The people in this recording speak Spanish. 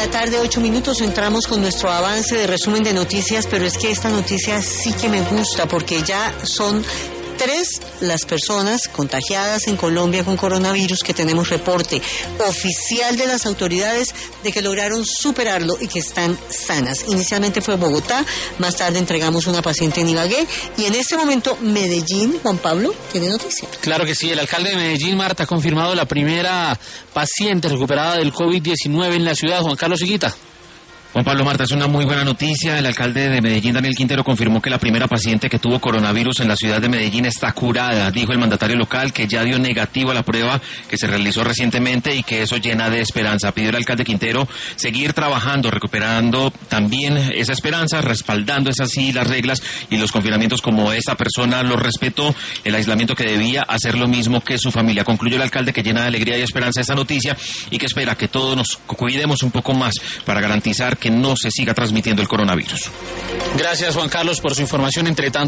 la tarde, 8 minutos, entramos con nuestro avance de resumen de noticias, pero es que esta noticia sí que me gusta porque ya son 3 las personas contagiadas en Colombia con coronavirus que tenemos reporte oficial de las autoridades de que lograron superarlo y que están sanas. Inicialmente fue Bogotá, más tarde entregamos una paciente en Ibagué y en este momento Medellín. Juan Pablo, ¿tiene noticia? Claro que sí, el alcalde de Medellín, Marta, ha confirmado la primera paciente recuperada del COVID-19 en la ciudad. Juan Carlos Higuita. Juan Pablo, Marta, es una muy buena noticia. El alcalde de Medellín, Daniel Quintero, confirmó que la primera paciente que tuvo coronavirus en la ciudad de Medellín está curada. Dijo el mandatario local que ya dio negativo a la prueba que se realizó recientemente y que eso llena de esperanza. Pidió el alcalde Quintero seguir trabajando, recuperando también esa esperanza, respaldando esas sí las reglas y los confinamientos como esta persona los respetó, el aislamiento que debía hacer lo mismo que su familia. Concluyó el alcalde que llena de alegría y esperanza esta noticia y que espera que todos nos cuidemos un poco más para garantizar que no se siga transmitiendo el coronavirus. Gracias, Juan Carlos, por su información. Entre tanto,